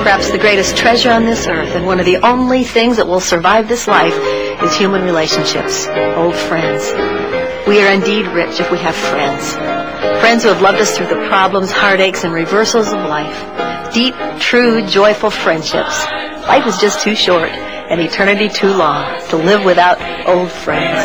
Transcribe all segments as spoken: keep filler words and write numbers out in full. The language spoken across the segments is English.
Perhaps the greatest treasure on this earth and one of the only things that will survive this life is human relationships, old friends. We are indeed rich if we have friends. Friends who have loved us through the problems, heartaches, and reversals of life. Deep, true, joyful friendships. Life is just too short and eternity too long to live without old friends.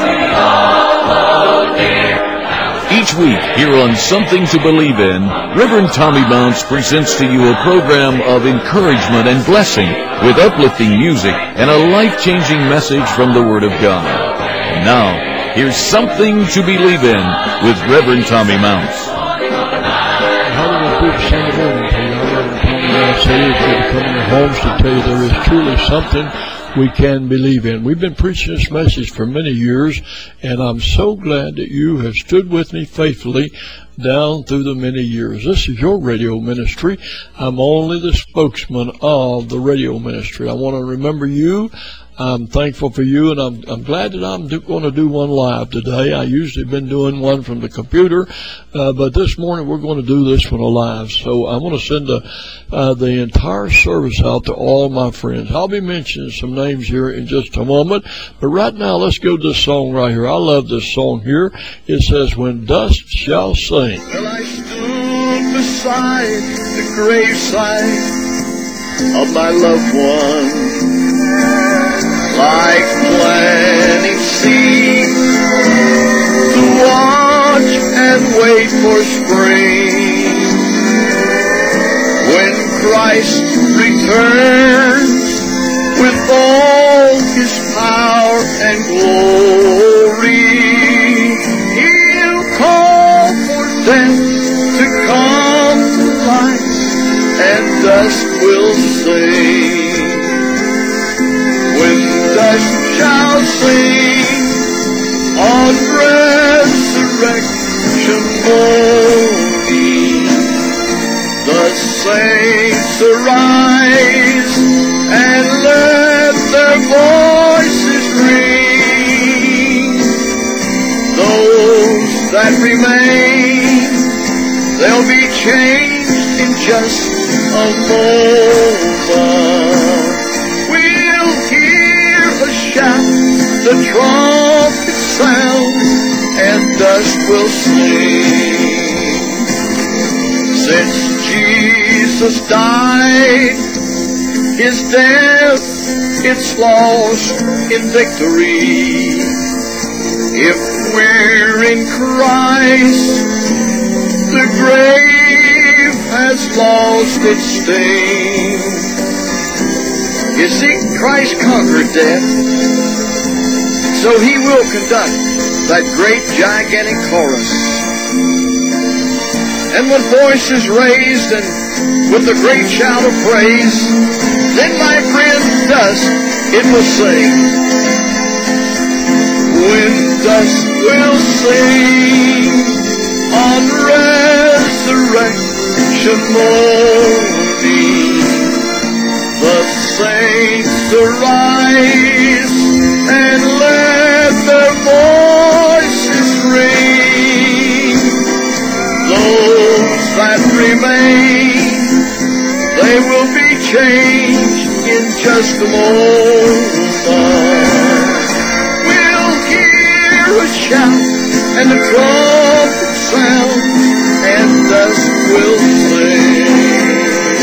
Each week here on Something to Believe In, Reverend Tommy Mounts presents to you a program of encouragement and blessing with uplifting music and a life-changing message from the Word of God. And now, here's Something to Believe In with Reverend Tommy Mounts. How do we do Sunday morning to you? I'm Reverend Tommy Mounts. It is good to come in your homes to tell you there is truly something we can believe in. We've been preaching this message for many years, and I'm so glad that you have stood with me faithfully down through the many years. This is your radio ministry. I'm only the spokesman of the radio ministry. I want to remember you. I'm thankful for you, and I'm, I'm glad that I'm do, going to do one live today. I usually have been doing one from the computer, uh, but this morning we're going to do this one live. So I want to send a, uh, the entire service out to all my friends. I'll be mentioning some names here in just a moment, but right now let's go to this song right here. I love this song here. It says, "When Dust Shall Sing." Well, I stood beside the graveside of my loved one, like planting seeds to watch and wait for spring. When Christ returns with all His power and glory, He'll call for death to come to life, and dust will sing. When dust shall sing on resurrection morning, the saints arise and let their voices ring. Those that remain, they'll be changed in just a moment. The trumpet sound and dust will sing. Since Jesus died, His death, it's lost in victory. If we're in Christ, the grave has lost its sting. You see, Christ conquered death, so He will conduct that great gigantic chorus. And when voices raised and with a great shout of praise, then my friend dust, it will sing. When dust will sing on resurrection morning, the saints arise and let their voices ring. Those that remain, they will be changed in just a moment. We'll hear a shout and a trumpet sound, and dust will sing.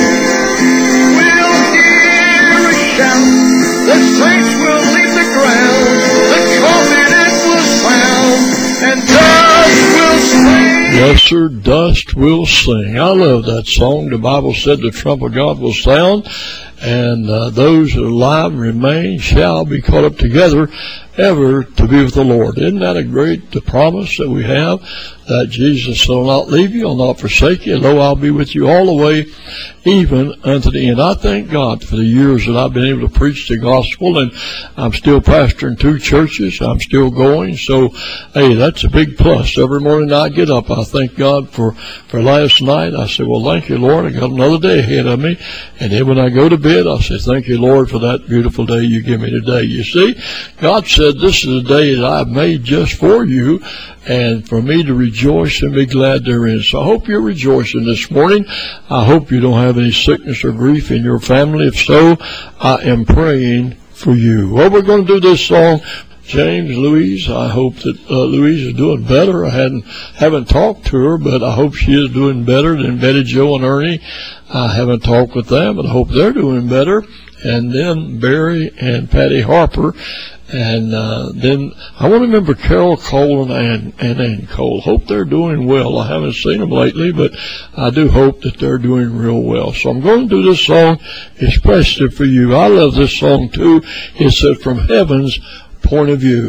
The saints will leave the ground, the trumpet it will sound, and dust will sing. Yes, sir, dust will sing. I love that song. The Bible said the trump of God will sound, and uh, those that are alive and remain shall be caught up together ever to be with the Lord. Isn't that a great the promise that we have, that Jesus will not leave you, will not forsake you, lo, I'll be with you all the way, even unto the end. I thank God for the years that I've been able to preach the gospel, and I'm still pastoring two churches. I'm still going, so hey, that's a big plus. Every morning I get up, I thank God for, for last night. I say, well, thank you, Lord, I got another day ahead of me, and then when I go to bed, bed, I say, thank you, Lord, for that beautiful day you give me today. You see, God said, this is a day that I've made just for you and for me to rejoice and be glad therein. So I hope you're rejoicing this morning. I hope you don't have any sickness or grief in your family. If so, I am praying for you. Well, we're going to do this song. James, Louise, I hope that uh, Louise is doing better. I hadn't haven't talked to her, but I hope she is doing better than Betty Jo and Ernie. I haven't talked with them, but I hope they're doing better. And then Barry and Patty Harper. And uh, then I want to remember Carol Cole and Ann, and Ann Cole. Hope they're doing well. I haven't seen them lately, but I do hope that they're doing real well. So I'm going to do this song especially for you. I love this song too. It's uh, From Heaven's Point of View.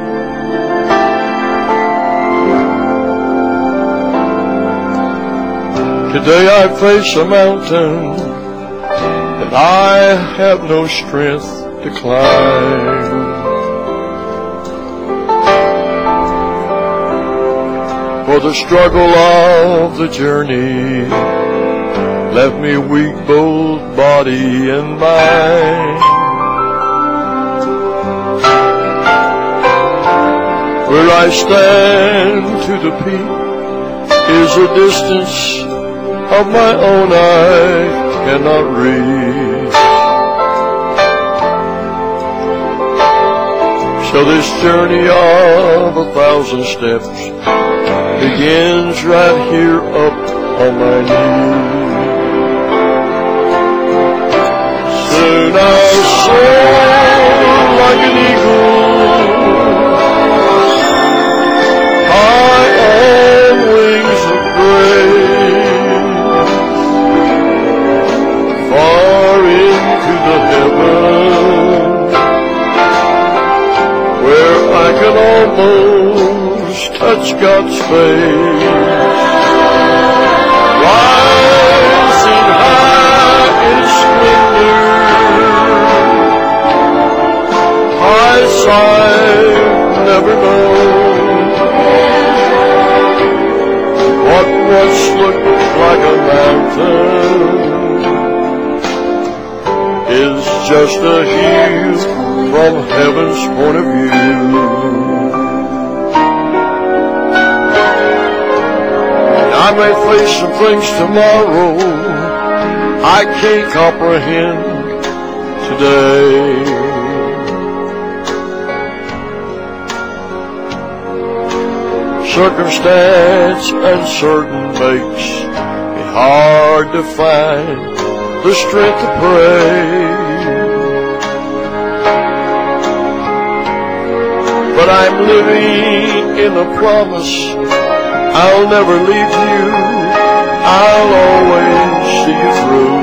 Today I face a mountain that I have no strength to climb. For the struggle of the journey left me weak both body and mind. Where I stand to the peak is a distance of my own I cannot reach. So this journey of a thousand steps begins right here up on my knees. Soon I'll soar like an eagle high on wings of grace, far into the heaven where I can almost touch God's face, rising high in splendor, heights I've never known. What once looked like a mountain is just a hill from heaven's point of view. And I may face some things tomorrow I can't comprehend today. Circumstance uncertain makes it hard to find the strength to pray. But I'm living in the promise I'll never leave you, I'll always see you through.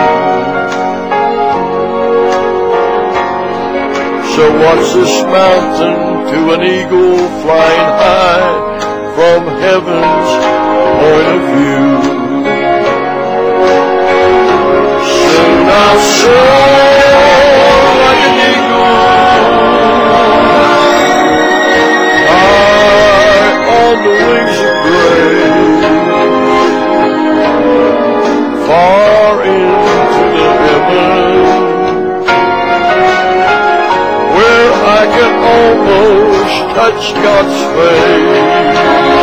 So what's this mountain to an eagle flying high from heaven's point of view? Soon I'll soar like an eagle high on the wings of grace, far into the heaven where I can almost touch God's face,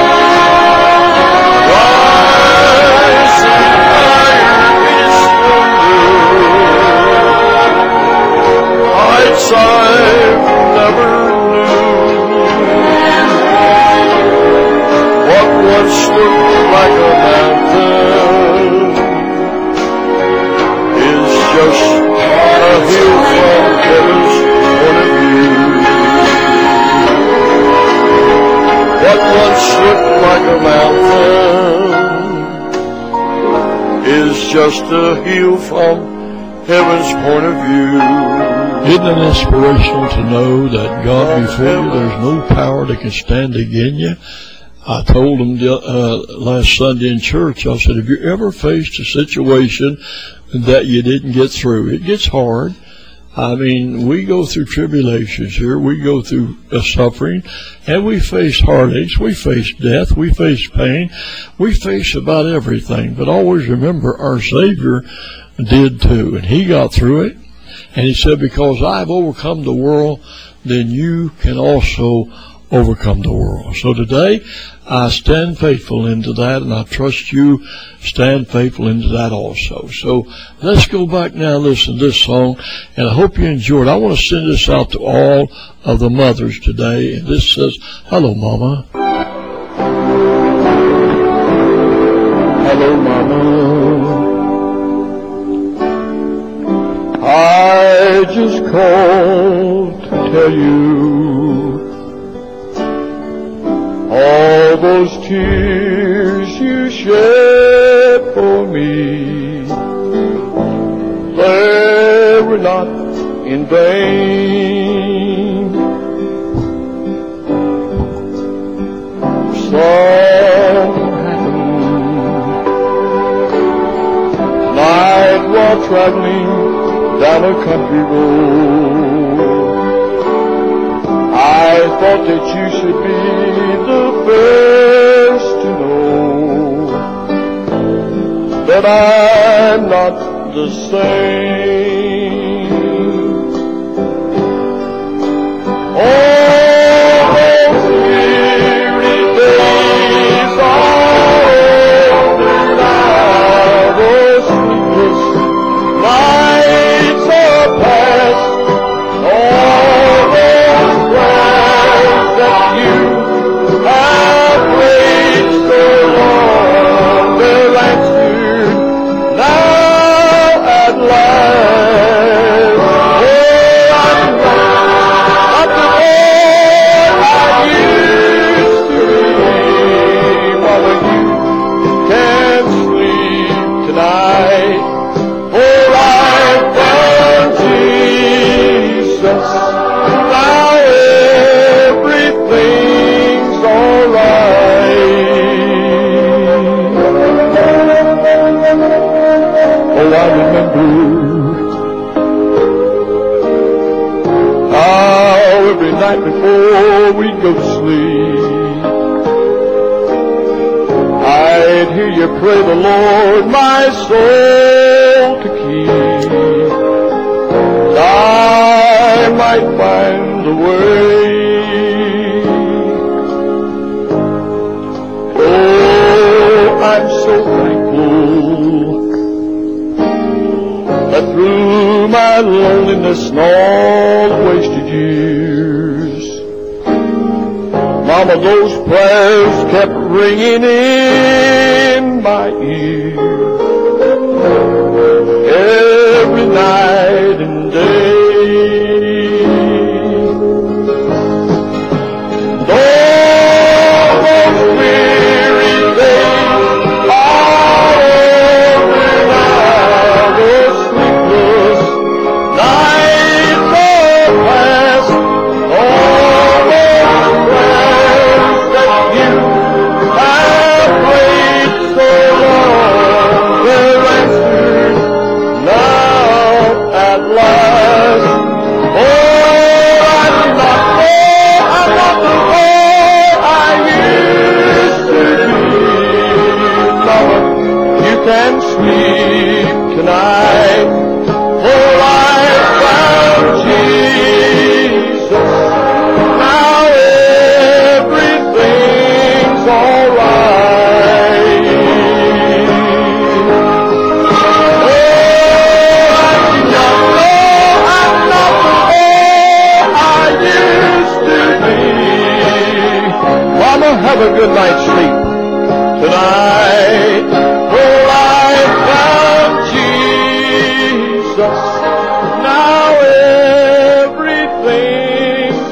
rising higher in splendor, heights I never knew. What once looked like a mountain is just a hill from heaven's point of view. What once looked like a mountain is just a hill from heaven's point of view. Isn't it inspirational to know that God before you, there's no power that can stand against you? I told them uh, last Sunday in church, I said, have you ever faced a situation that you didn't get through? It gets hard. I mean, we go through tribulations here. We go through uh, suffering, and we face heartaches. We face death. We face pain. We face about everything. But always remember, our Savior did too, and he got through it. And he said, because I've overcome the world, then you can also overcome the world. So today, I stand faithful into that, and I trust you stand faithful into that also. So let's go back now and listen to this song, and I hope you enjoy it. I want to send this out to all of the mothers today, and this says, hello, Mama. Hello, Mama. I just called to tell you all those tears you shed for me, they were not in vain. Something happened tonight while traveling down a country road. I thought that you should be the first to know that I'm not the same. All those weary days are over now, those sleepless nights are past, all those prayers that you have prayed so long, they're answered now at last. Oh, I'm not, not the boy I used to be. Mama, you can sleep tonight, for I've found Jesus. Now everything's alright. Oh, I remember how every night before we'd go to sleep, I'd hear you pray the Lord my soul to keep, that I might find the way. Oh, I'm so thankful that through my loneliness and all the wasted years, Mama, those prayers kept ringing in my ear every night and day. And all those weary days are over now, those sleepless nights are past, all those prayers that you have prayed so long, they're answered now at last. Oh, I'm not, oh, I'm not the boy I used to be. Mama, you can sleep tonight, for I found Jesus. Now everything's alright. Oh, I'm not, oh, I'm not the boy I used to be. Mama, have a good night's sleep tonight, for I found Jesus. Now everything's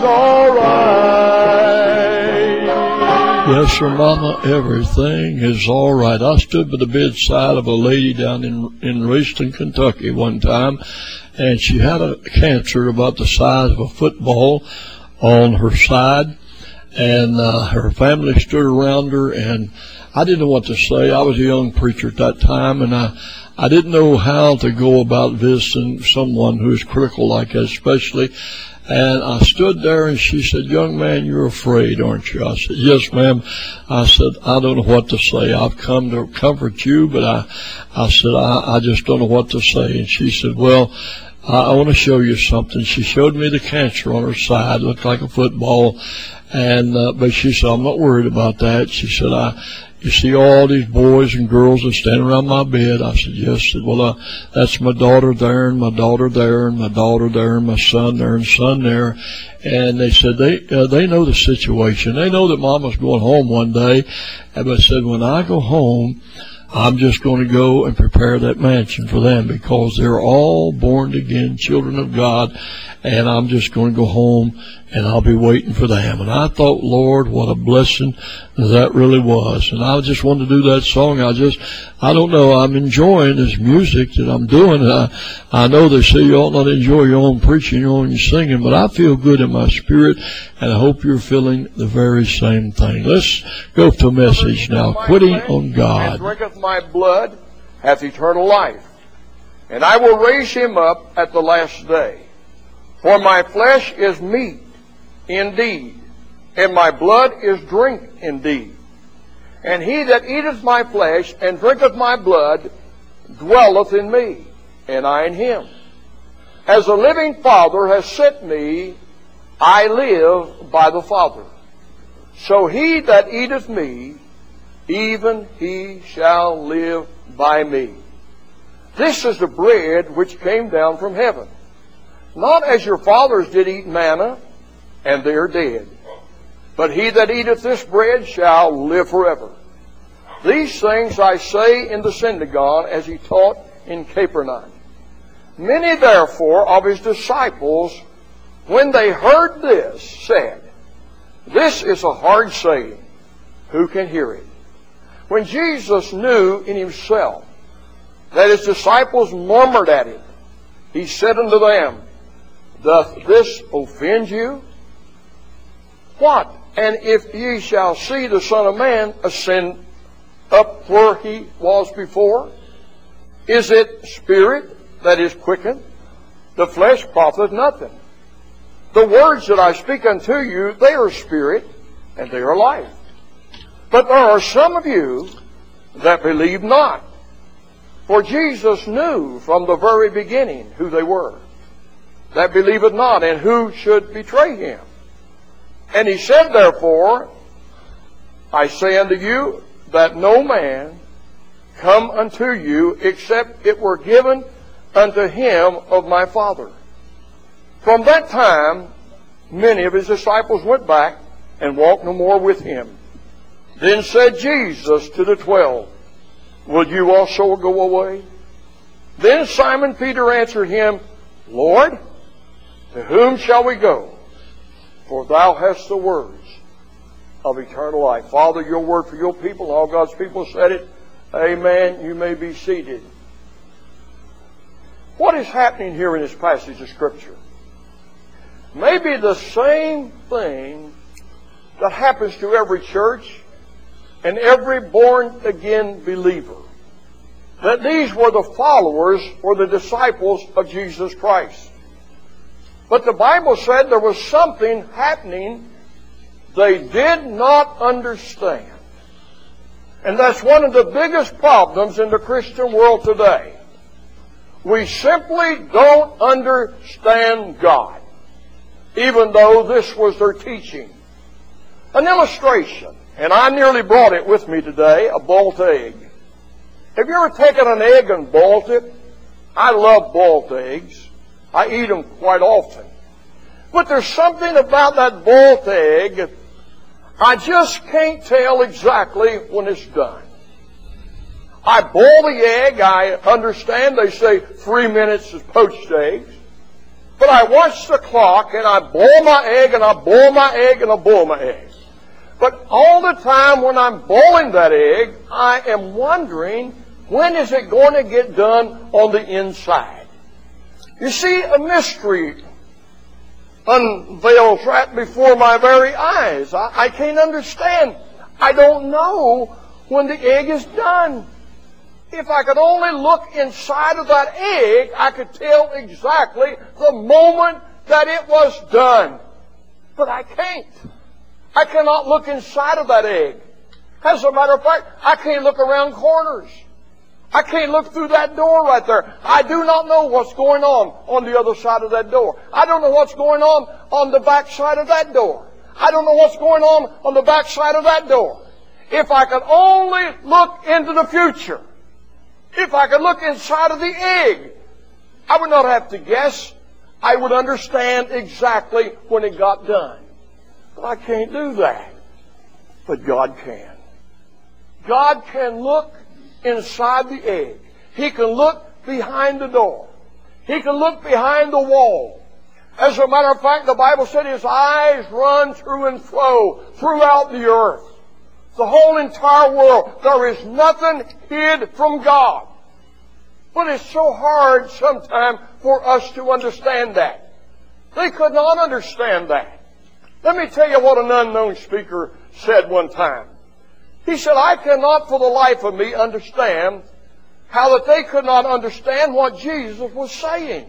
alright. Yes, sir, Mama, everything is all right. I stood by the bedside of a lady down in in Raceton, Kentucky one time, and she had a cancer about the size of a football on her side, and uh, her family stood around her, and I didn't know what to say. I was a young preacher at that time, and I I didn't know how to go about visiting someone who is critical like that, especially. And I stood there, and she said, young man, you're afraid, aren't you? I said, yes, ma'am. I said, I don't know what to say. I've come to comfort you, but I, I said, I, I just don't know what to say. And she said, well, I, I want to show you something. She showed me the cancer on her side, looked like a football. And, uh, but she said, I'm not worried about that. She said, I, you see all these boys and girls that stand around my bed. I said, yes. She said, well, uh, that's my daughter there, and my daughter there, and my daughter there, and my son there, and son there. And they said they uh, they know the situation. They know that Mama's going home one day. And I said, when I go home, I'm just going to go and prepare that mansion for them, because they're all born again children of God. And I'm just going to go home, and I'll be waiting for them. And I thought, Lord, what a blessing that really was. And I just wanted to do that song. I just, I don't know, I'm enjoying this music that I'm doing. I, I know they say you ought not enjoy your own preaching, your own singing, but I feel good in my spirit, and I hope you're feeling the very same thing. Let's go to a message now, quitting on God. And drinketh my blood hath eternal life, and I will raise him up at the last day. For my flesh is meat indeed, and my blood is drink indeed. And he that eateth my flesh and drinketh my blood dwelleth in me, and I in him. As the living Father has sent me, I live by the Father. So he that eateth me, even he shall live by me. This is the bread which came down from heaven. Not as your fathers did eat manna, and they are dead. But he that eateth this bread shall live forever. These things I say in the synagogue, as he taught in Capernaum. Many therefore of his disciples, when they heard this, said, This is a hard saying. Who can hear it? When Jesus knew in himself that his disciples murmured at him, he said unto them, Doth this offend you? What? And if ye shall see the Son of Man ascend up where he was before, is it spirit that is quickened? The flesh profiteth nothing. The words that I speak unto you, they are spirit, and they are life. But there are some of you that believe not. For Jesus knew from the very beginning who they were, that believeth not, and who should betray him. And he said, therefore, I say unto you, that no man come unto you, except it were given unto him of my Father. From that time, many of his disciples went back, and walked no more with him. Then said Jesus to the twelve, Will you also go away? Then Simon Peter answered him, Lord, to whom shall we go? For thou hast the words of eternal life. Father, your word for your people, all God's people said it. Amen. You may be seated. What is happening here in this passage of Scripture? Maybe the same thing that happens to every church and every born-again believer. That these were the followers or the disciples of Jesus Christ. But the Bible said there was something happening they did not understand. And that's one of the biggest problems in the Christian world today. We simply don't understand God, even though this was their teaching. An illustration, and I nearly brought it with me today, a boiled egg. Have you ever taken an egg and boiled it? I love boiled eggs. I eat them quite often. But there's something about that boiled egg, I just can't tell exactly when it's done. I boil the egg. I understand they say three minutes is poached eggs. But I watch the clock, and I boil my egg, and I boil my egg, and I boil my egg. But all the time when I'm boiling that egg, I am wondering, when is it going to get done on the inside? You see, a mystery unveils right before my very eyes. I, I can't understand. I don't know when the egg is done. If I could only look inside of that egg, I could tell exactly the moment that it was done. But I can't. I cannot look inside of that egg. As a matter of fact, I can't look around corners. I can't look through that door right there. I do not know what's going on on the other side of that door. I don't know what's going on on the back side of that door. I don't know what's going on on the back side of that door. If I could only look into the future, if I could look inside of the egg, I would not have to guess. I would understand exactly when it got done. But I can't do that. But God can. God can look inside the egg. He can look behind the door. He can look behind the wall. As a matter of fact, the Bible said His eyes run through and fro throughout the earth. The whole entire world. There is nothing hid from God. But it's so hard sometimes for us to understand that. They could not understand that. Let me tell you what an unknown speaker said one time. He said, I cannot for the life of me understand how that they could not understand what Jesus was saying.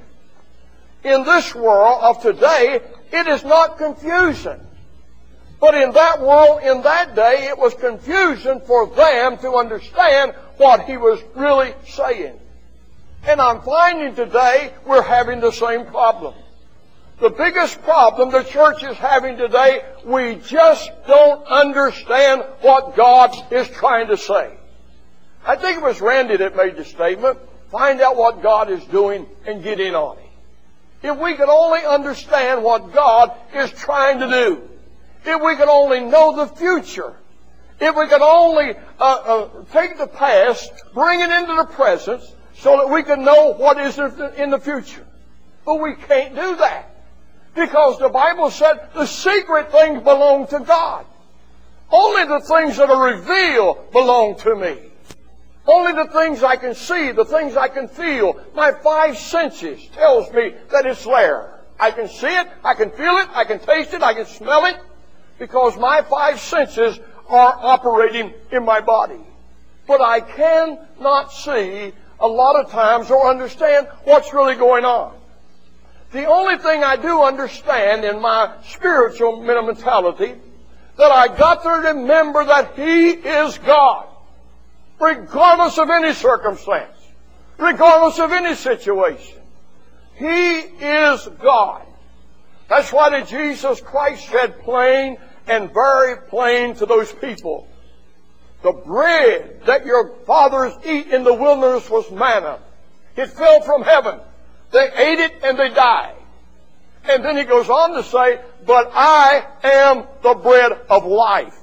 In this world of today, it is not confusion. But in that world, in that day, it was confusion for them to understand what He was really saying. And I'm finding today we're having the same problem. The biggest problem the church is having today, we just don't understand what God is trying to say. I think it was Randy that made the statement, find out what God is doing and get in on it. If we could only understand what God is trying to do, if we could only know the future, if we could only uh, uh, take the past, bring it into the present, so that we can know what is in the future. But we can't do that. Because the Bible said the secret things belong to God. Only the things that are revealed belong to me. Only the things I can see, the things I can feel. My five senses tells me that it's there. I can see it, I can feel it, I can taste it, I can smell it. Because my five senses are operating in my body. But I cannot see a lot of times or understand what's really going on. The only thing I do understand in my spiritual mentality, that I got to remember that He is God. Regardless of any circumstance. Regardless of any situation. He is God. That's why that Jesus Christ said plain and very plain to those people. The bread that your fathers eat in the wilderness was manna. It fell from heaven. They ate it and they died. And then He goes on to say, but I am the bread of life.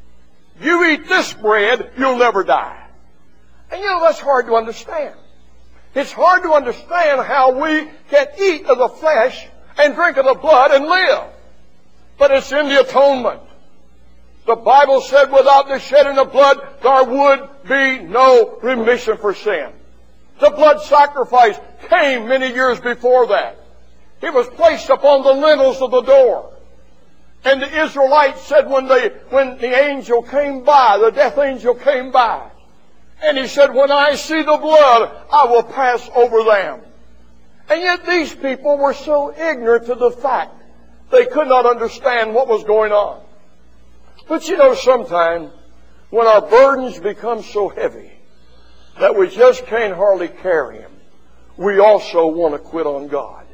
You eat this bread, you'll never die. And you know, that's hard to understand. It's hard to understand how we can eat of the flesh and drink of the blood and live. But it's in the atonement. The Bible said without the shedding of blood, there would be no remission for sin. The blood sacrifice came many years before that. It was placed upon the lintels of the door. And the Israelites said when they, when the angel came by, the death angel came by, and he said, when I see the blood, I will pass over them. And yet these people were so ignorant to the fact. They could not understand what was going on. But you know, sometimes when our burdens become so heavy that we just can't hardly carry them, we also want to quit on God.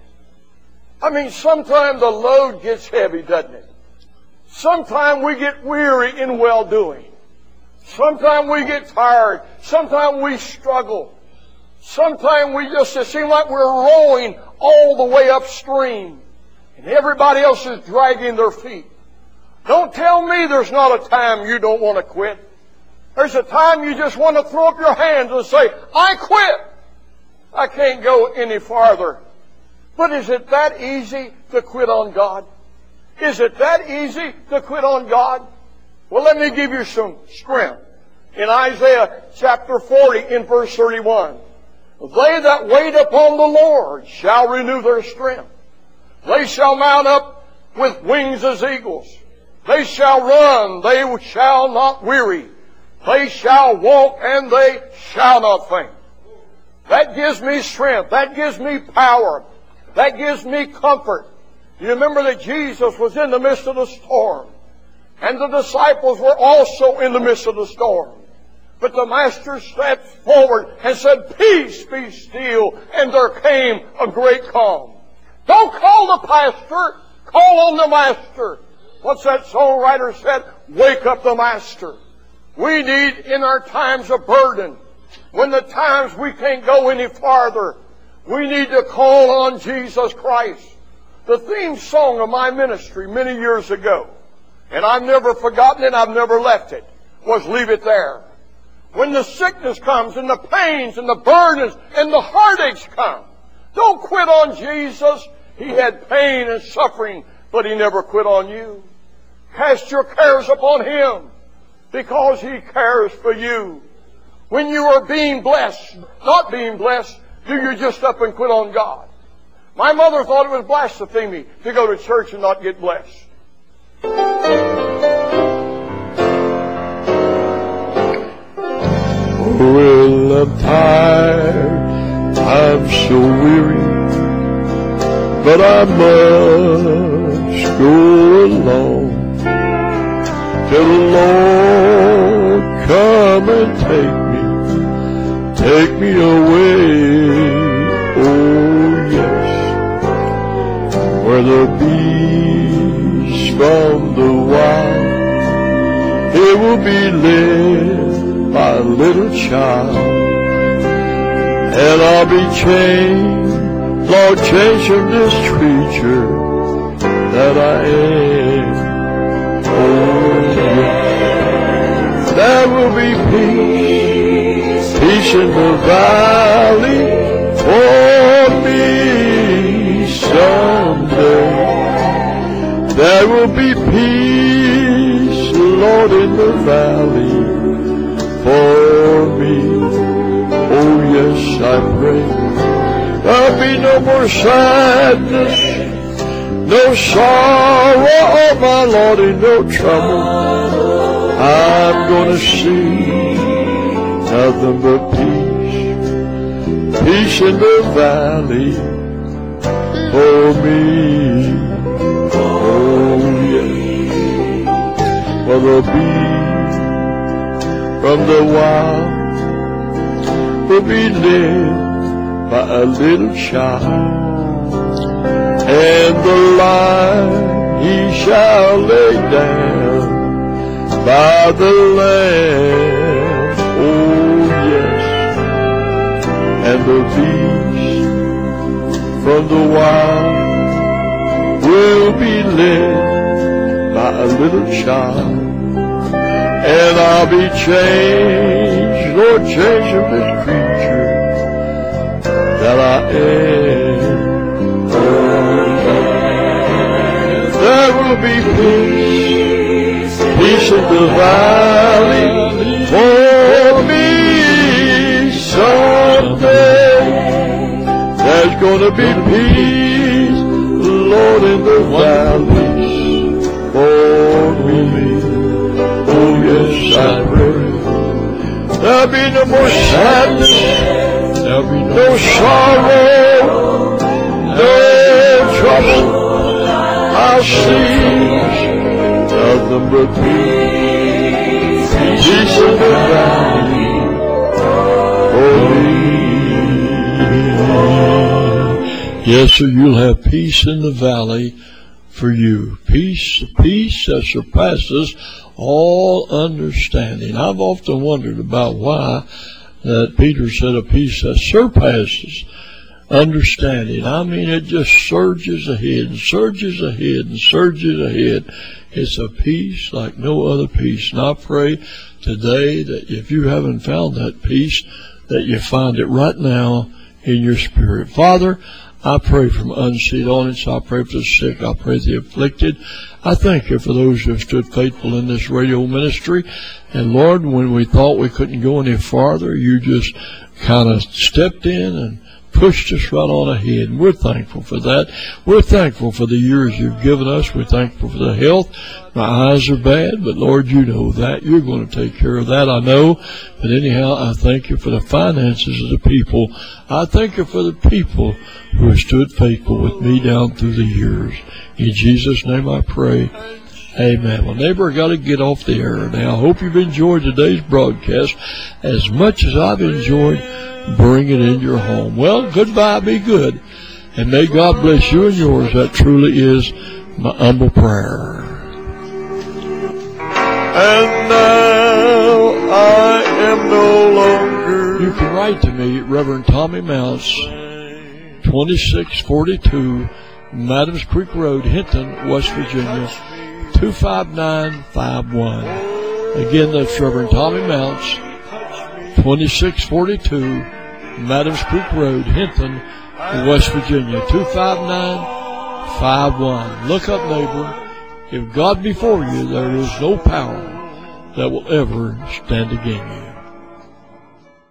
I mean, sometimes the load gets heavy, doesn't it? Sometimes we get weary in well-doing. Sometimes we get tired. Sometimes we struggle. Sometimes we just it seems like we're rowing all the way upstream, and everybody else is dragging their feet. Don't tell me there's not a time you don't want to quit. There's a time you just want to throw up your hands and say, I quit. I can't go any farther. But is it that easy to quit on God? Is it that easy to quit on God? Well, let me give you some strength. In Isaiah chapter forty, in verse thirty-one, they that wait upon the Lord shall renew their strength. They shall mount up with wings as eagles. They shall run, they shall not weary. They shall walk, and they shall not faint. That gives me strength. That gives me power. That gives me comfort. You remember that Jesus was in the midst of the storm, and the disciples were also in the midst of the storm. But the Master stepped forward and said, "Peace, be still," and there came a great calm. Don't call the pastor, call on the Master. What's that songwriter said? Wake up the Master. We need, in our times of burden, when the times we can't go any farther, we need to call on Jesus Christ. The theme song of my ministry many years ago, and I've never forgotten it, I've never left it, was "Leave It There." When the sickness comes and the pains and the burdens and the heartaches come, don't quit on Jesus. He had pain and suffering, but He never quit on you. Cast your cares upon Him, because He cares for you. When you are being blessed, not being blessed, do you just up and quit on God? My mother thought it was blasphemy to go to church and not get blessed. Well, I'm tired, I'm so weary, but I must go along till the Lord come and take me, take me away, oh yes, where the beast from the wild, it will be led by a little child, and I'll be changed, Lord, change from this creature that I am. Oh, yes. There will be peace, peace in the valley for me someday. There will be peace, Lord, in the valley for me. Oh yes, I pray there'll be no more sadness, no sorrow, oh my Lord, and no trouble. I'm gonna see nothing but peace, peace in the valley for me. Oh yes, for the beast from the wild will be led by a little child, and the lion he shall lay down by the lamb. Oh yes, and the beast from the wild will be led by a little child. And I'll be changed, Lord, change of this creature that I am. There will be peace, peace in the valley for me someday. There's gonna be peace, Lord, in the valley for me. Oh yes, I pray there'll be no more sadness, there'll be no, no sorrow, no trouble. I'll see nothing but peace, peace in the valley for me. Yes, sir, you'll have peace in the valley for you. Peace, peace that surpasses all understanding. I've often wondered about why that Peter said a peace that surpasses understanding. I mean, it just surges ahead and surges ahead and surges ahead. It's a peace like no other peace. And I pray today that if you haven't found that peace, that you find it right now in your spirit. Father, I pray for my unseen audience. I pray for the sick. I pray for the afflicted. I thank you for those who have stood faithful in this radio ministry. And Lord, when we thought we couldn't go any farther, you just kind of stepped in and pushed us right on ahead, and we're thankful for that. We're thankful for the years you've given us. We're thankful for the health. My eyes are bad, but Lord, you know that. You're going to take care of that, I know. But anyhow, I thank you for the finances of the people. I thank you for the people who have stood faithful with me down through the years. In Jesus' name I pray. Amen. Well, neighbor, I got to get off the air now. I hope you've enjoyed today's broadcast as much as I've enjoyed bringing it in your home. Well, goodbye. Be good. And may God bless you and yours. That truly is my humble prayer. And now I am no longer. You can write to me, Reverend Tommy Mounts, twenty-six forty-two Madams Creek Road, Hinton, West Virginia, two five nine five one. Again, that's Reverend Tommy Mounts, twenty-six forty-two Madams Creek Road, Hinton, West Virginia, two five nine five one. Look up, neighbor. If God be for you, there is no power that will ever stand against you.